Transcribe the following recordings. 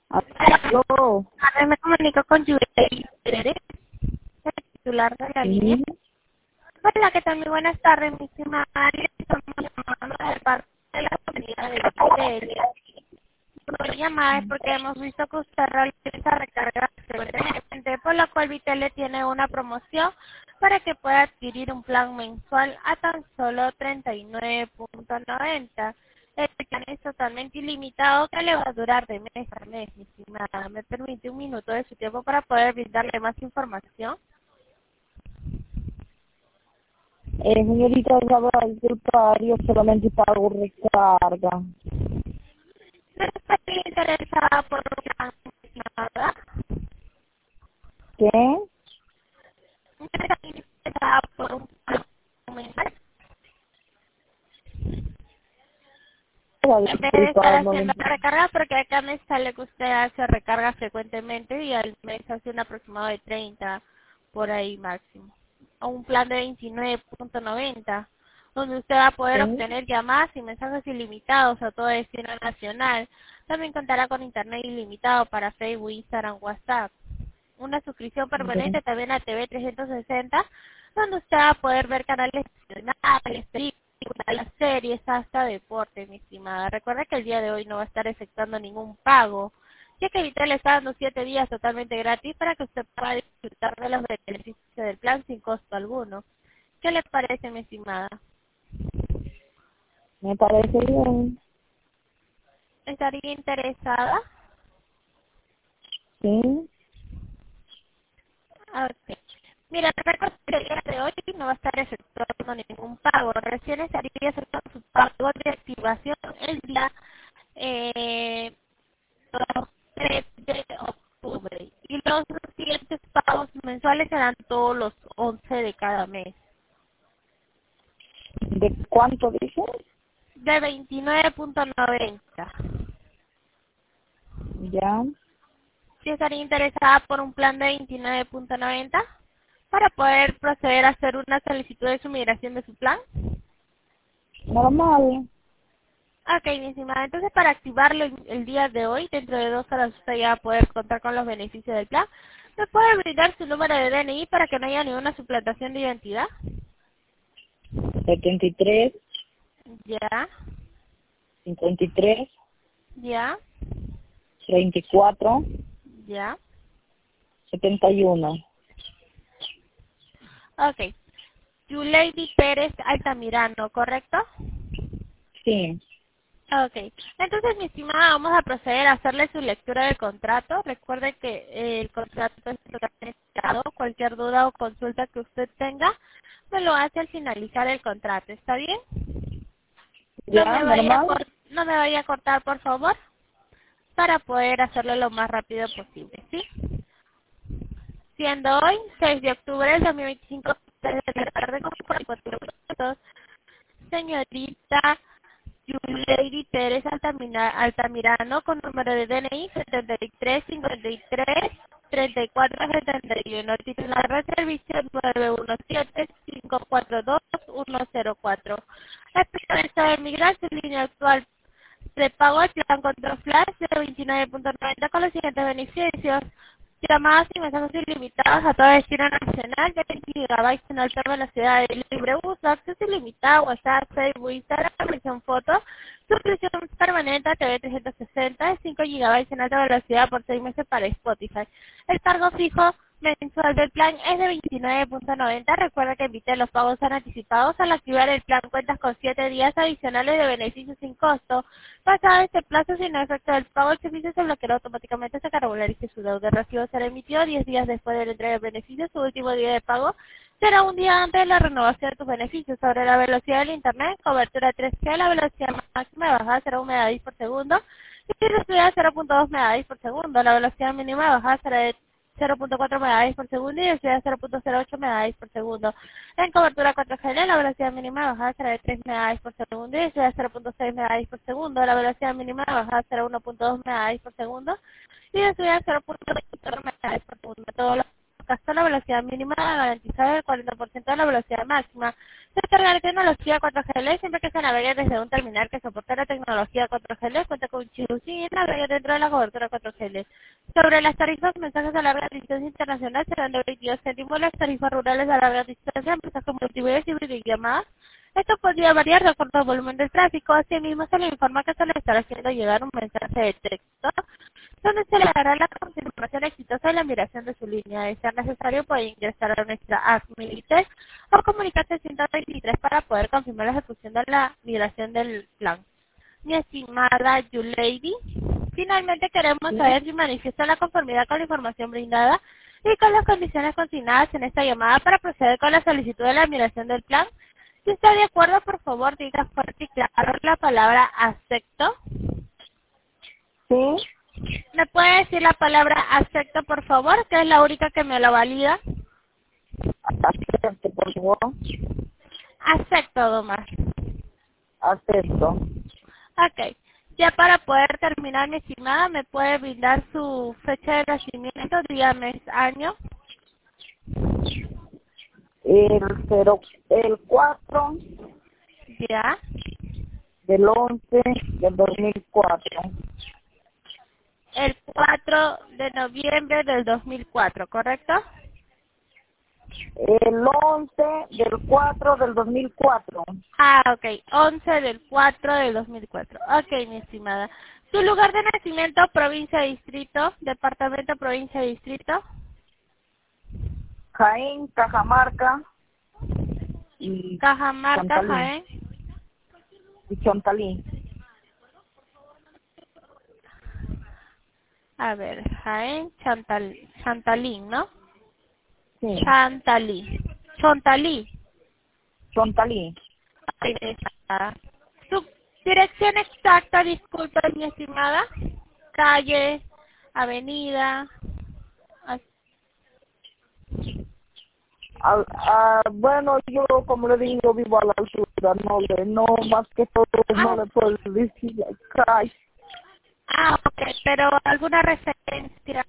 Aló, Ahora me comunico con Yureli Pérez, el titular de la línea. sí, Hola, ¿qué tal? Muy buenas tardes, mi estimada. Le estamos llamando de parte de la comunidad de Vitel. Nuestra llamada es porque hemos visto que usted realiza recargas frecuentemente, por lo cual Vitel le tiene una promoción para que pueda adquirir un plan mensual a tan solo 39.90. El plan es totalmente ilimitado que le va a durar de mes a mes, mi estimada. ¿Me permite un minuto de su tiempo para poder brindarle más información? señorita, sabrá disculpar, yo solamente pago recarga. ¿No está interesada por un plan, mi estimada? ¿Qué? ¿No está interesada por un plan mensual? Sabrá En vez de estar disculpar, no le haciendo entiendo. recarga, porque acá me sale que usted hace recarga frecuentemente y al mes hace un aproximado de 30 por ahí máximo. O un plan de 29.90, donde usted va a poder ¿Sí? obtener llamadas y mensajes ilimitados a todo destino nacional. También contará con internet ilimitado para Facebook, Instagram, WhatsApp. Una suscripción Ya. permanente también a TV 360, donde usted va a poder ver canales nacionales, películas, las series, hasta deporte, mi estimada. Recuerda que el día de hoy no va a estar efectuando ningún pago, ya que Vital le está dando 7 días totalmente gratis para que usted pueda disfrutar de los beneficios del plan sin costo alguno. ¿Qué le parece, mi estimada? Me parece bien. ¿Estaría interesada? ¿Sí? Ok. Mira, recuerda que el día de hoy no va a estar efectuando ningún pago. Recién estaría efectuando su pago de activación el día eh, 3 de octubre. Y los siguientes pagos mensuales serán todos los 11 de cada mes. ¿De cuánto dice? De 29.90. Ya. Si estaría interesada por un plan de 29.90 para poder proceder a hacer una solicitud de su migración de su plan. Normal. Ok, mi estimada. Entonces, para activarlo el día de hoy, dentro de 2 horas, usted ya va a poder contar con los beneficios del plan. ¿Me puede brindar su número de DNI para que no haya ninguna suplantación de identidad? 73, Ya, 53, ya, 34, ya. 71. Ok. Yulady Pérez Altamirano, ¿correcto? Sí. Ok. Entonces, mi estimada, vamos a proceder a hacerle su lectura del contrato. Recuerde que el contrato es totalmente cerrado. Cualquier duda o consulta que usted tenga, me lo hace al finalizar el contrato. ¿Está bien? Ya, normal. No me vaya a cortar, por favor, para poder hacerlo lo más rápido posible, ¿sí? Siendo hoy 6 de octubre del 2025, de la tarde con 44 minutos, señorita Yulady Pérez Altamirano, con número de DNI 73 53 34 71, titular de servicio 917 542 104. Respecto de migrar su línea actual de pago al plan contra flash de 29.90 con los siguientes beneficios: llamadas y mensajes ilimitados a todo destino nacional de 20 GB en alta velocidad de libre uso, acceso ilimitado a WhatsApp, Facebook, Instagram, versión foto, suscripción permanente a TV 360 de 5 GB en alta velocidad por 6 meses para Spotify. El cargo fijo mensual del plan es de 29.90. Recuerda que emite los pagos son anticipados. Al activar el plan cuentas con 7 días adicionales de beneficios sin costo. Pasado este plazo, sin efecto del pago, el servicio se bloqueará automáticamente hasta que regularice su deuda. El recibo será emitido 10 días después de la entrega de beneficios. Su último día de pago será un día antes de la renovación de tus beneficios. Sobre la velocidad del internet, cobertura 3G, la velocidad máxima de bajada será 1 megabits por segundo y la velocidad 0.2 megabits por segundo. La velocidad mínima de bajada será de 0.4 megabits por segundo y velocidad 0.08 megabits por segundo. En cobertura 4G, la velocidad mínima de bajada será de 3 megabits por segundo y velocidad 0.6 megabits por segundo. La velocidad mínima de bajada será 1.2 megabits por segundo y velocidad 0.24 megabits por segundo. caso la velocidad mínima garantizada del 40% de la velocidad máxima. Se otorga la tecnología 4GL siempre que se navegue desde un terminal que soporte la tecnología 4GL, cuenta con un chip SIM y navegue dentro de la cobertura 4GL. Sobre las tarifas de mensajes a larga distancia internacional serán de 22 céntimos, las tarifas rurales a larga distancia, mensajes multimedia y videollamadas. Esto podría variar de acuerdo al volumen del tráfico. Asimismo, se le informa que se le estará haciendo llegar un mensaje de texto donde se le dará la confirmación exitosa de la migración de su línea. De ser necesario, puede ingresar a nuestra app Militel o comunicarse 123 para poder confirmar la ejecución de la migración del plan. Mi estimada Yulady, finalmente queremos saber si manifiesta la conformidad con la información brindada y con las condiciones consignadas en esta llamada para proceder con la solicitud de la migración del plan. Si está de acuerdo, por favor, diga fuerte y claro la palabra acepto. Sí. ¿Me puede decir la palabra acepto, por favor? Que es la única que me lo valida. Acepto, por favor. Acepto, Domar. Acepto. Ok. Ya para poder terminar, mi estimada, ¿me puede brindar su fecha de nacimiento, día, mes, año? El 4 Ya. del 11 del 2004. El 4 de noviembre del 2004, ¿correcto? El 11 del 4 del 2004. Ah, ok. 11 del 4 del 2004. Ok, mi estimada. ¿Su lugar de nacimiento, provincia, distrito, departamento, provincia, distrito? Jaén, Cajamarca y Cajamarca, Chantalí. Jaén. Y Chantalí. A ver, Jaén, Chantalí, ¿no? Sí. Chantalí. Chantalí. Ahí está. Su dirección exacta, disculpe, mi estimada. Calle, avenida. Bueno, yo como le digo, vivo a la altura, no más que todo, no le puedo decir calle. Ok, pero alguna referencia.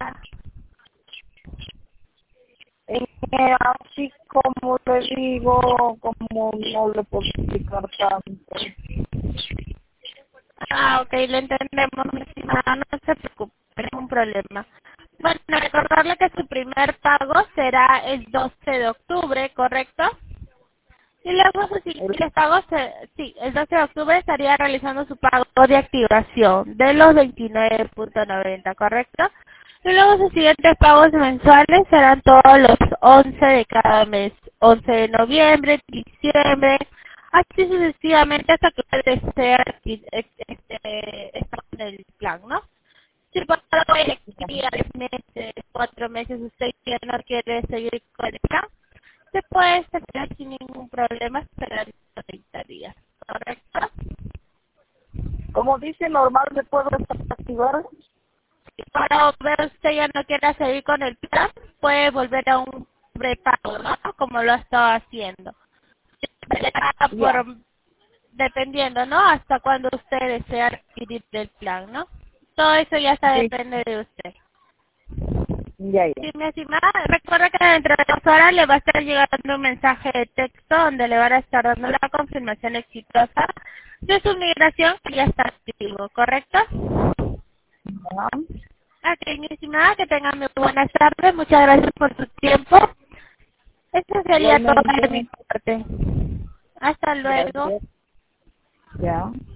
Así como le digo, como no le puedo explicar tanto. Ok, lo entendemos, mi estimada, no se preocupe, no es un problema. Bueno, recordarle que su primer pago será el 12 de octubre, ¿correcto? Y luego sus siguientes pagos, sí, el 12 de octubre estaría realizando su pago de activación de los 29.90, ¿correcto? Y luego sus siguientes pagos mensuales serán todos los 11 de cada mes, 11 de noviembre, diciembre, así sucesivamente hasta que usted desea estar en el plan, ¿no? Si por ejemplo, 3 meses, 4 meses usted ya no quiere seguir con el plan, se puede esperar sin ningún problema, esperar 30 días, ¿correcto? Como dice, normal me puedo activar. Si para ver usted ya no quiere seguir con el plan, puede volver a un prepago, ¿no? Como lo ha estado haciendo. Por, dependiendo, ¿no? Hasta cuando usted desea adquirir el plan, ¿no? Todo eso ya está depende de usted. Ya. Sí, mi estimada, recuerda que dentro de 2 horas le va a estar llegando un mensaje de texto donde le van a estar dando la confirmación exitosa de su migración que ya está activo, ¿correcto? Ok, mi estimada, que tengan muy buenas tardes, muchas gracias por su tiempo. Esto sería todo de mi parte. Hasta luego. Gracias. Ya.